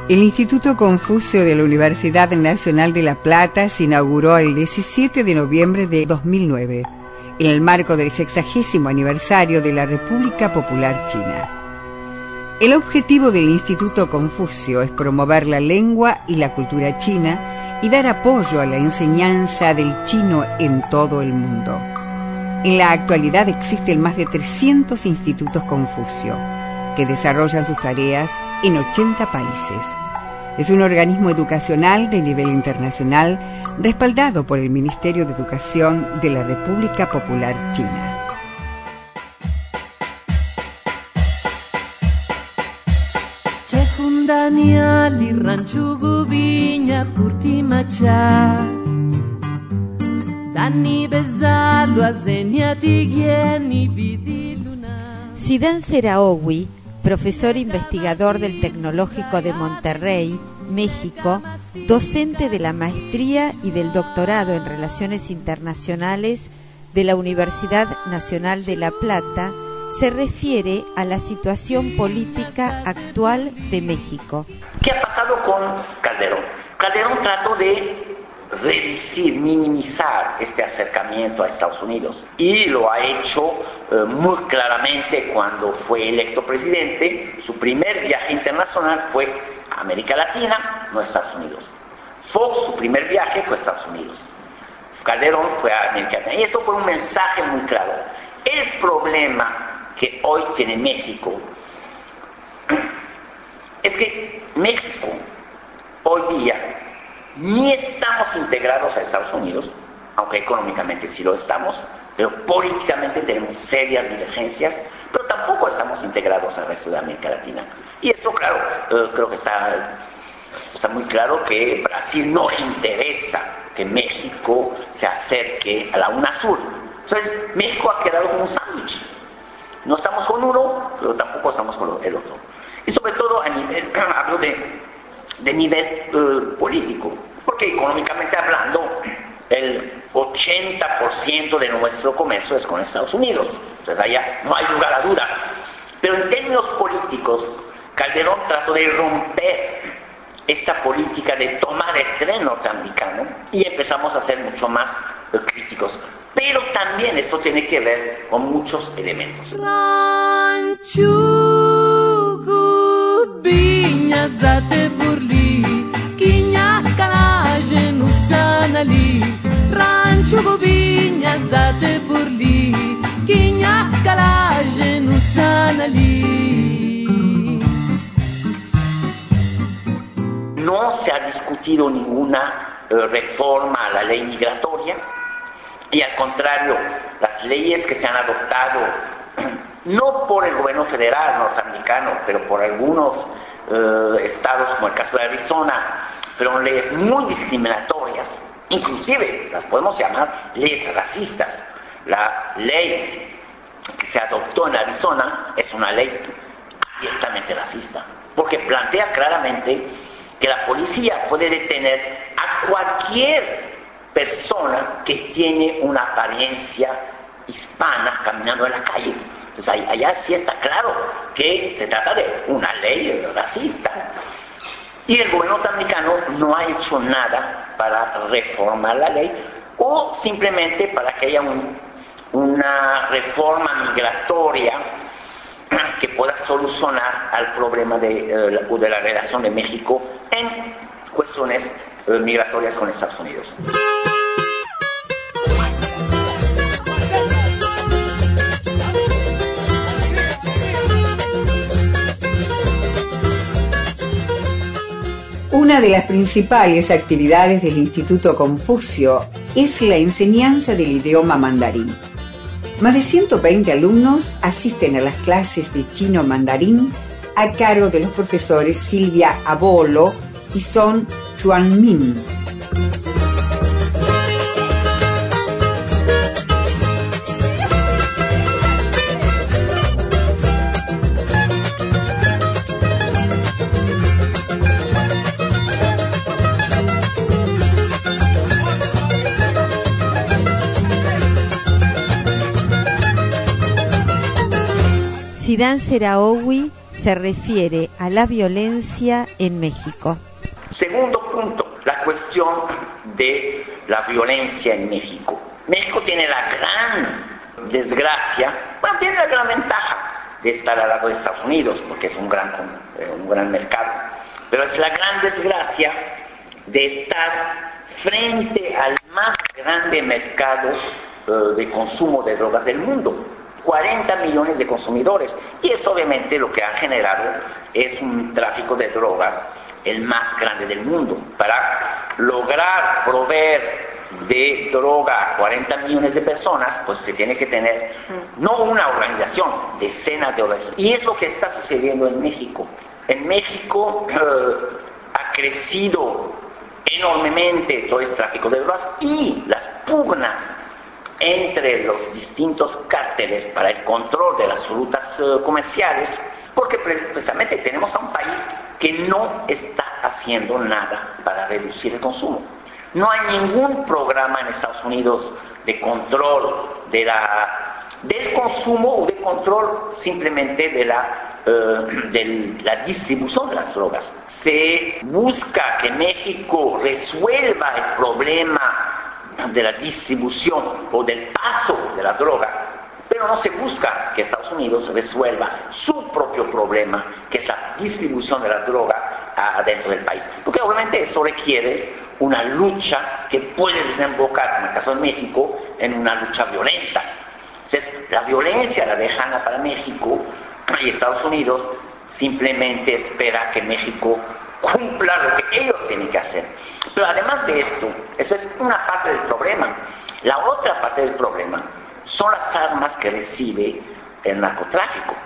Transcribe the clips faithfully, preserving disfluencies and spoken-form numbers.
El Instituto Confucio de la Universidad Nacional de La Plata se inauguró el diecisiete de noviembre de dos mil nueve, en el marco del sexagésimo aniversario de la República Popular China. El objetivo del Instituto Confucio es promover la lengua y la cultura china y dar apoyo a la enseñanza del chino en todo el mundo. En la actualidad existen más de trescientos institutos Confucio, que desarrollan sus tareas en ochenta países. Es un organismo educacional de nivel internacional respaldado por el Ministerio de Educación de la República Popular China. Daniali ranchugu viña curtimacha Dani bezalo azeniati gieni vidiluna. Zidane Seraoui, profesor investigador del Tecnológico de Monterrey, México, docente de la maestría y del doctorado en Relaciones Internacionales de la Universidad Nacional de La Plata, se refiere a la situación política actual de México. ¿Qué ha pasado con Calderón? Calderón trató de reducir, minimizar este acercamiento a Estados Unidos y lo ha hecho eh, muy claramente cuando fue electo presidente. Su primer viaje internacional fue a América Latina, no a Estados Unidos. Fox, su primer viaje fue a Estados Unidos. Calderón fue a América Latina y eso fue un mensaje muy claro. El problema que hoy tiene México es que México hoy día ni estamos integrados a Estados Unidos, aunque económicamente sí lo estamos, pero políticamente tenemos serias divergencias, pero tampoco estamos integrados al resto de América Latina. Y eso, claro, eh, creo que está, está muy claro que Brasil no le interesa que México se acerque a la UNASUR. Entonces, México ha quedado como un sándwich. No estamos con uno, pero tampoco estamos con el otro. Y sobre todo, a nivel, hablo de, de nivel uh, político, porque económicamente hablando, el ochenta por ciento de nuestro comercio es con Estados Unidos. Entonces, allá no hay lugar a duda. Pero en términos políticos, Calderón trató de romper esta política de tomar el tren norteamericano y empezamos a ser mucho más uh, críticos. Pero también esto tiene que ver con muchos elementos. Ranchugu biña zate burli, quiña calaje nusanali. Ranchugu biña zate burli, quiña calaje nusanali. No se ha discutido ninguna eh, reforma a la ley migratoria. Y al contrario, las leyes que se han adoptado, no por el gobierno federal norteamericano, pero por algunos eh, estados, como el caso de Arizona, fueron leyes muy discriminatorias, inclusive las podemos llamar leyes racistas. La ley que se adoptó en Arizona es una ley abiertamente racista, porque plantea claramente que la policía puede detener a cualquier persona que tiene una apariencia hispana caminando en la calle. Entonces allá sí está claro que se trata de una ley racista. Y el gobierno norteamericano no ha hecho nada para reformar la ley o simplemente para que haya un, una reforma migratoria que pueda solucionar al problema de, de la relación de México en cuestiones migratorias con Estados Unidos. Una de las principales actividades del Instituto Confucio es la enseñanza del idioma mandarín. Más de ciento veinte alumnos asisten a las clases de chino mandarín a cargo de los profesores Silvia Abolo y Son Chuanmin. Zidane Seraoui se refiere a la violencia en México. Segundo punto, la cuestión de la violencia en México. México tiene la gran desgracia, bueno, tiene la gran ventaja de estar al lado de Estados Unidos, porque es un gran, un gran mercado, pero es la gran desgracia de estar frente al más grande mercado uh, de consumo de drogas del mundo, cuarenta millones de consumidores, y eso obviamente lo que ha generado es un tráfico de drogas el más grande del mundo. Para lograr proveer de droga a cuarenta millones de personas, pues se tiene que tener no una organización, decenas de organizaciones, y es lo que está sucediendo en México. En México uh, ha crecido enormemente todo el tráfico de drogas y las pugnas entre los distintos cárteles para el control de las rutas uh, comerciales, porque precisamente tenemos a un país que no está haciendo nada para reducir el consumo. No hay ningún programa en Estados Unidos de control de la, del consumo o de control simplemente de la, uh, de la distribución de las drogas. Se busca que México resuelva el problema de la distribución o del paso de la droga, pero no se busca que Estados Unidos resuelva su propio problema, que es la distribución de la droga adentro del país. Porque obviamente esto requiere una lucha que puede desembocar, en el caso de México, en una lucha violenta. Entonces, la violencia la lejana para México, y Estados Unidos simplemente espera que México cumpla lo que ellos tienen que hacer. Pero además de esto, esa es una parte del problema. La otra parte del problema son las armas que recibe el narcotráfico.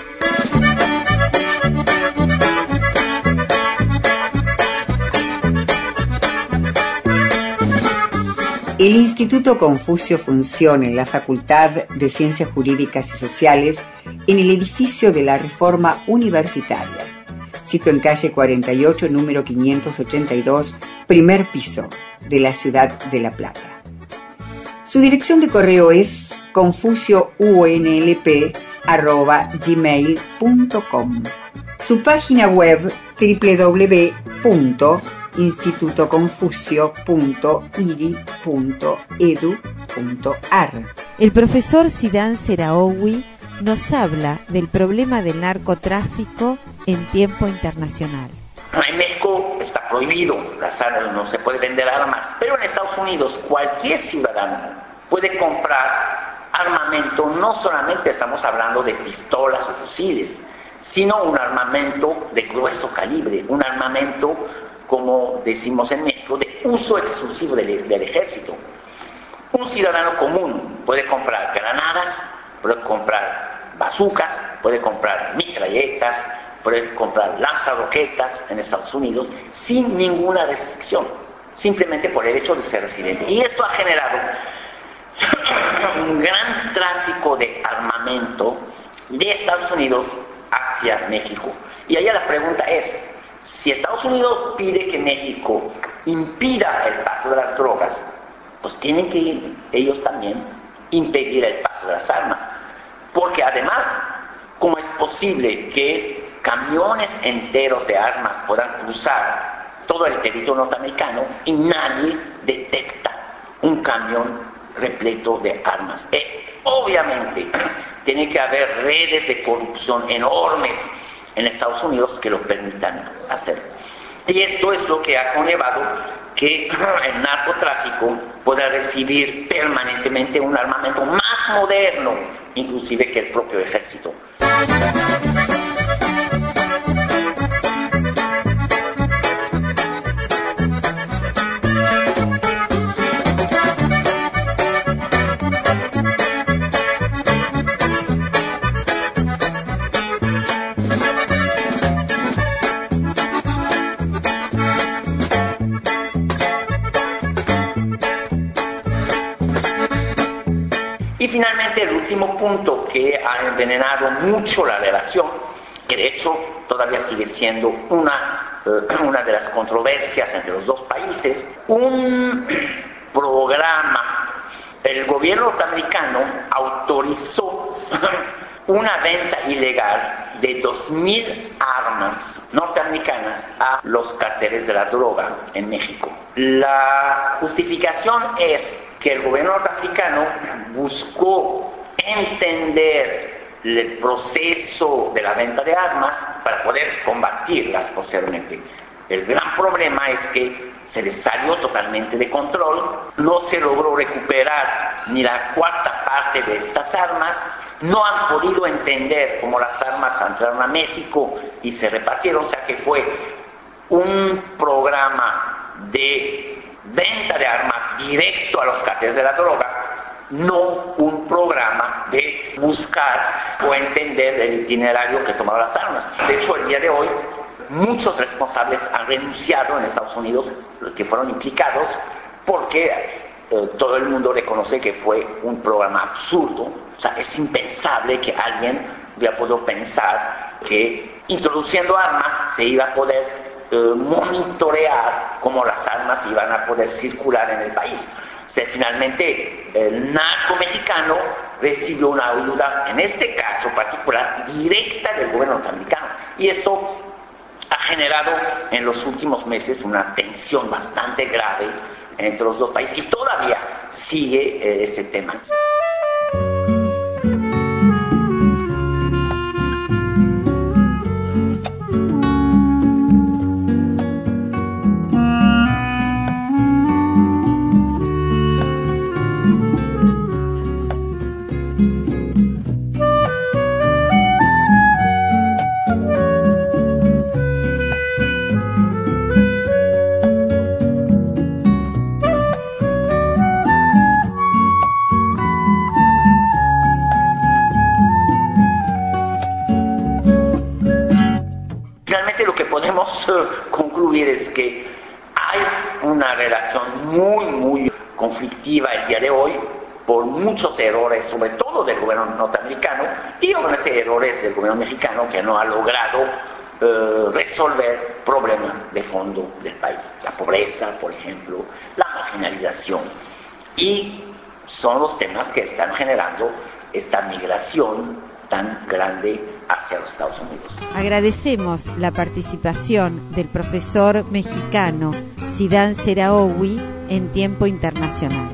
El Instituto Confucio funciona en la Facultad de Ciencias Jurídicas y Sociales en el edificio de la Reforma Universitaria, sito en calle cuarenta y ocho, número quinientos ochenta y dos, primer piso, de la ciudad de La Plata. Su dirección de correo es confuciounlp arroba gmail punto com. Su página web doble u doble u doble u punto instituto confucio punto i d i punto e d u punto a r. El profesor Zidane Seraoui nos habla del problema del narcotráfico en tiempo internacional. En México está prohibido, las armas, no se puede vender armas, pero en Estados Unidos cualquier ciudadano puede comprar armamento. No solamente estamos hablando de pistolas o fusiles, sino un armamento de grueso calibre, un armamento, como decimos en México, de uso exclusivo del, del ejército. Un ciudadano común puede comprar granadas, puede comprar bazucas, puede comprar mitralletas, puede comprar lanzaroquetas en Estados Unidos sin ninguna restricción, simplemente por el hecho de ser residente. Y esto ha generado un gran tráfico de armamento de Estados Unidos hacia México. Y allá la pregunta es, si Estados Unidos pide que México impida el paso de las drogas, pues tienen que ellos también impedir el paso de las armas. Porque además, ¿cómo es posible que camiones enteros de armas puedan cruzar todo el territorio norteamericano y nadie detecta un camión repleto de armas? Eh, obviamente, tiene que haber redes de corrupción enormes en Estados Unidos que lo permitan hacer. Y esto es lo que ha conllevado que el narcotráfico pueda recibir permanentemente un armamento más moderno, inclusive que el propio ejército. Y finalmente el último punto que ha envenenado mucho la relación, que de hecho todavía sigue siendo una, uh, una de las controversias entre los dos países, un programa, el gobierno norteamericano autorizó una venta ilegal de dos mil armas norteamericanas a los carteles de la droga en México. La justificación es que el gobierno norteamericano buscó entender el proceso de la venta de armas para poder combatirlas posteriormente. El gran problema es que se les salió totalmente de control, no se logró recuperar ni la cuarta parte de estas armas, no han podido entender cómo las armas entraron a México y se repartieron, o sea que fue un programa de venta de armas directo a los carteles de la droga, no un programa de buscar o entender el itinerario que tomaron las armas. De hecho, el día de hoy, muchos responsables han renunciado en Estados Unidos, que fueron implicados, porque eh, todo el mundo reconoce que fue un programa absurdo. O sea, es impensable que alguien hubiera podido pensar que introduciendo armas se iba a poder eh, monitorear cómo las armas iban a poder circular en el país. O sea, finalmente el narco mexicano recibió una ayuda, en este caso particular, directa del gobierno norteamericano. Y esto ha generado en los últimos meses una tensión bastante grave entre los dos países y todavía sigue eh, ese tema. Concluir es que hay una relación muy muy conflictiva el día de hoy por muchos errores, sobre todo del gobierno norteamericano y obviamente errores del gobierno mexicano que no ha logrado eh, resolver problemas de fondo del país, la pobreza, por ejemplo, la marginalización, y son los temas que están generando esta migración tan grande hacia los Estados Unidos. Agradecemos la participación del profesor mexicano Zidane Seraoui en Tiempo Internacional.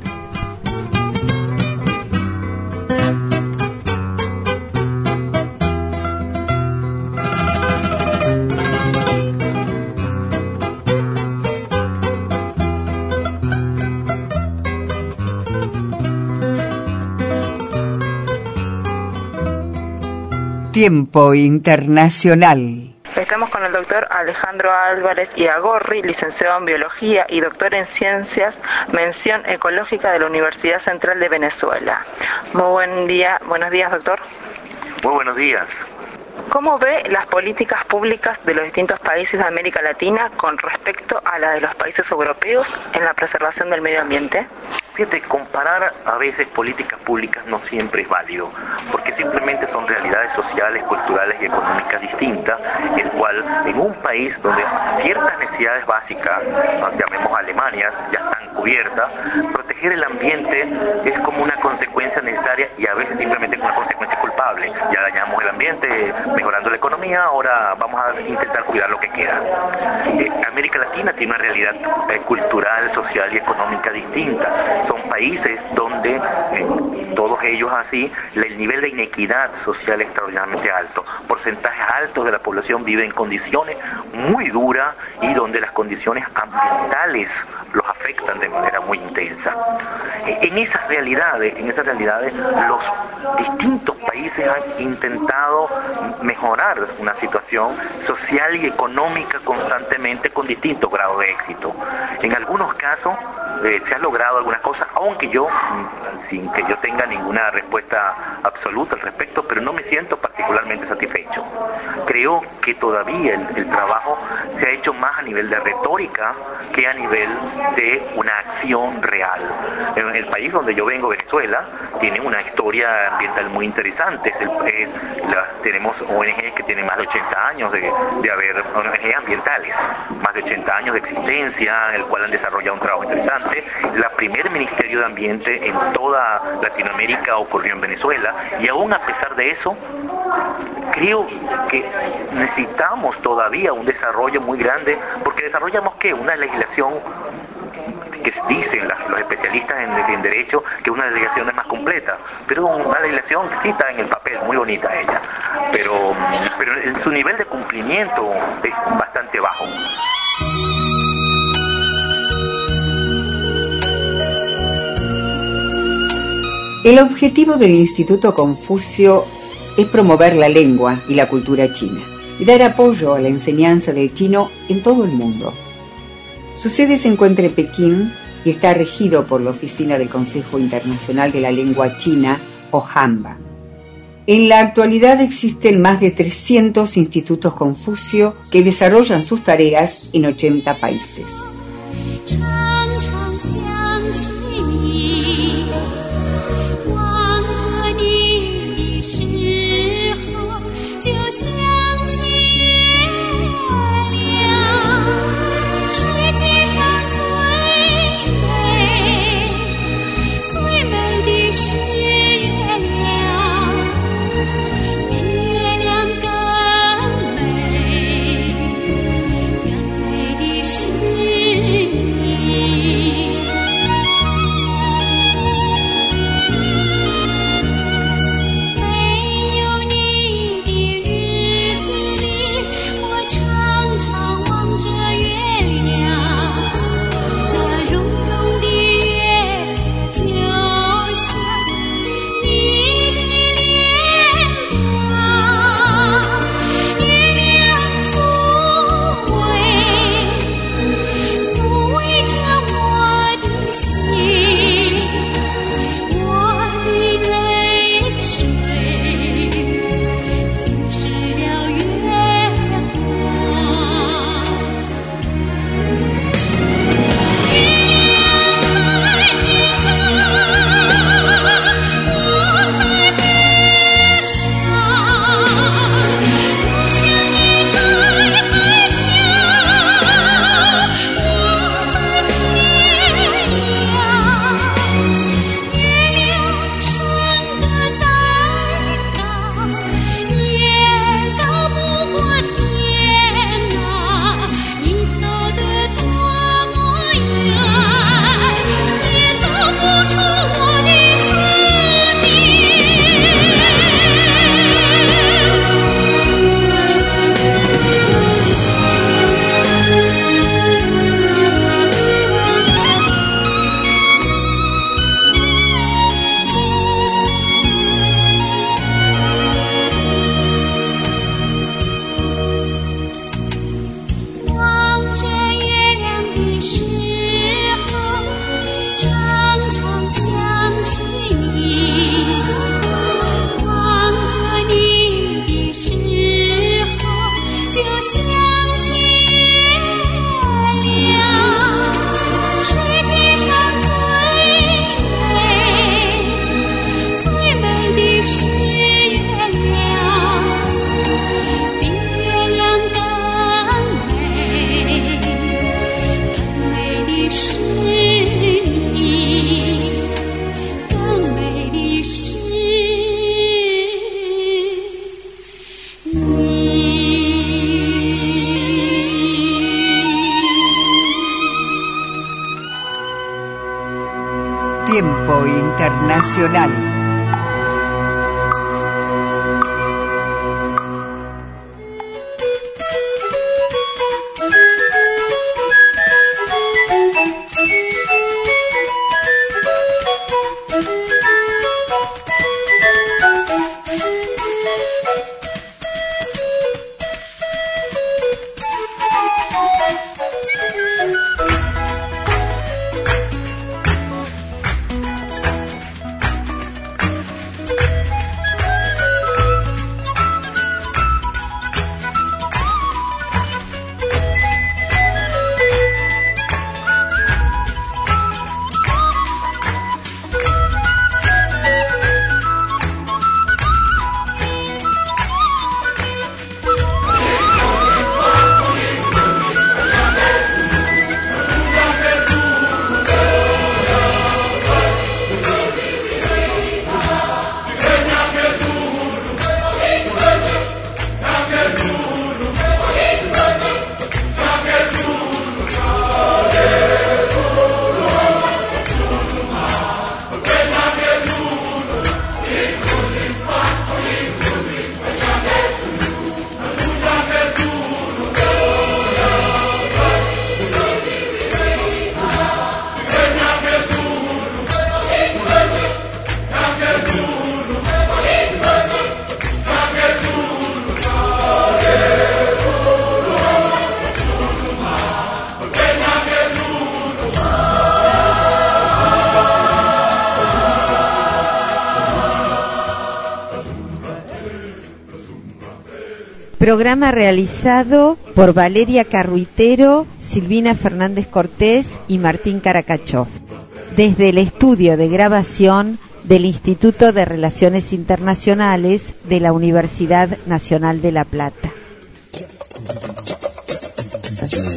Tiempo Internacional. Estamos con el doctor Alejandro Álvarez Iagorri, licenciado en Biología y doctor en Ciencias, mención ecológica de la Universidad Central de Venezuela. Muy buen día, buenos días, doctor. Muy buenos días. ¿Cómo ve las políticas públicas de los distintos países de América Latina con respecto a la de los países europeos en la preservación del medio ambiente? Fíjate, comparar a veces políticas públicas no siempre es válido, porque simplemente son realidades sociales, culturales y económicas distintas, el cual en un país donde ciertas necesidades básicas, llamemos Alemania, ya están cubiertas, proteger el ambiente es como una consecuencia necesaria y a veces simplemente una consecuencia culpable. Ya dañamos el ambiente mejorando la economía, ahora vamos a intentar cuidar lo que queda. Eh, América Latina tiene una realidad eh, cultural, social y económica distinta. Son países donde, eh, todos ellos así, el nivel de inequidad social es extraordinariamente alto. Porcentajes altos de la población viven en condiciones muy duras y donde las condiciones ambientales los afectan de manera muy intensa. Eh, en esas realidades, en esas realidades, los distintos países han intentado mejorar una situación social y económica constantemente con distintos grados de éxito. En algunos casos eh, se ha logrado algunas cosas, aunque yo, sin que yo tenga ninguna respuesta absoluta al respecto, pero no me siento particularmente satisfecho. Creo que todavía el, el trabajo se ha hecho más a nivel de retórica que a nivel de una acción real. En el país donde yo vengo, Venezuela, tiene una historia ambiental muy interesantes. El, es, la, tenemos O N Ges que tienen más de ochenta años de, de haber, O N Ges ambientales, más de ochenta años de existencia, el cual han desarrollado un trabajo interesante. La primer Ministerio de Ambiente en toda Latinoamérica ocurrió en Venezuela, y aún a pesar de eso, creo que necesitamos todavía un desarrollo muy grande, porque desarrollamos ¿qué? Una legislación que dicen las, los especialistas en, en derecho que una legislación es más completa, pero una legislación que sí está en el papel, muy bonita ella, pero, pero en su nivel de cumplimiento es bastante bajo. El objetivo del Instituto Confucio es promover la lengua y la cultura china y dar apoyo a la enseñanza del chino en todo el mundo. Su sede se encuentra en Pekín y está regido por la Oficina del Consejo Internacional de la Lengua China, o HANBA. En la actualidad existen más de trescientos institutos Confucio que desarrollan sus tareas en ochenta países. Tiempo Internacional. Programa realizado por Valeria Carruitero, Silvina Fernández Cortés y Martín Caracachov, desde el estudio de grabación del Instituto de Relaciones Internacionales de la Universidad Nacional de La Plata.